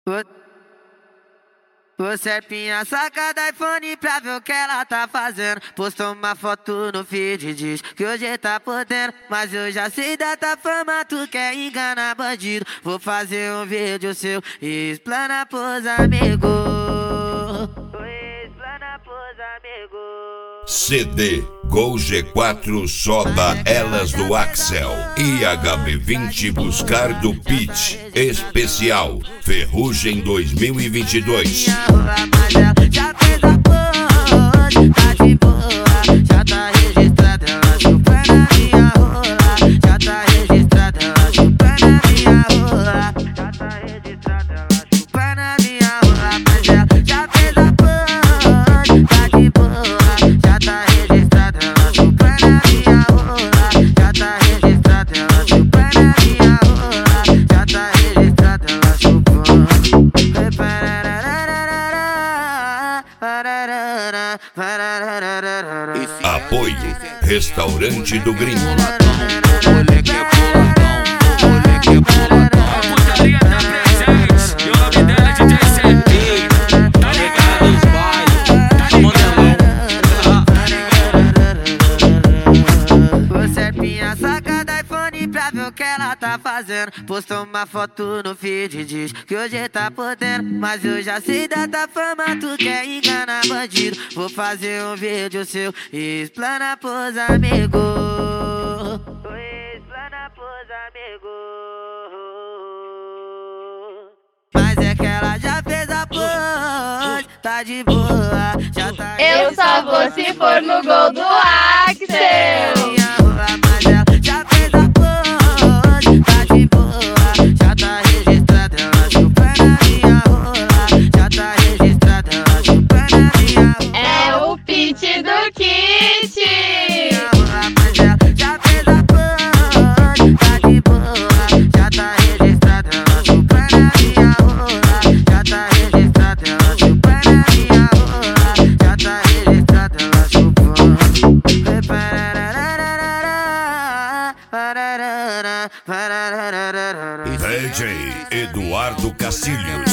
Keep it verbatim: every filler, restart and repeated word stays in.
Você é pinha sacada iPhone pra ver o que ela tá fazendo. Postou uma foto no feed e diz que hoje tá podendo. Mas eu já sei da tua fama, tu quer enganar bandido. Vou fazer um vídeo seu e explana pros amigos. Explana pros amigos. C D Gol G quatro Soda Elas do Axel e H B vinte Buscar do Pitch Especial Ferrugem dois mil e vinte e dois. Já fez a pose, tá de boa. Já tá registrada, ela chupa na minha rola. Já tá registrada, ela chupa na minha rola. Já tá registrada, ela chupa na minha rola. Mas ela já fez a pose, tá de boa. Já tá registrada, ela chupa na minha rola. Já tá registrada, ela chupa na minha rola. Já tá registrada, ela chupa. Apoio Restaurante do Gringo. Moleque é boladão, moleque é boladão. A putaria tá presente e o nome dela é D J Serpinho. Tá ligado os bailes, tá modelão. Você é pinha sacada iPhone pra ver o que ela tá fazendo. Postou uma foto no feed e diz que hoje tá podendo. Mas eu já sei da tua fama, tu quer enganar bandido. Vou fazer um vídeo seu e explana pros amigos. Explana pros amigos. Mas é que ela já fez a pose, tá de boa. Já tá. Eu só vou se for no gol do Axel. Minha rola, mas ela já fez a pose, tá de boa. Já tá registrada, ela chupa na minha rola. Já tá registrada, ela chupa na minha rola. É o pitch do kit. Minha rola, mas ela já fez a pose, tá de boa. Já tá registrada, ela chupa na minha rola. Já tá registrada, ela chupa na minha rola. Já tá registrada, ela chupa. D J Eduardo Cacilhos.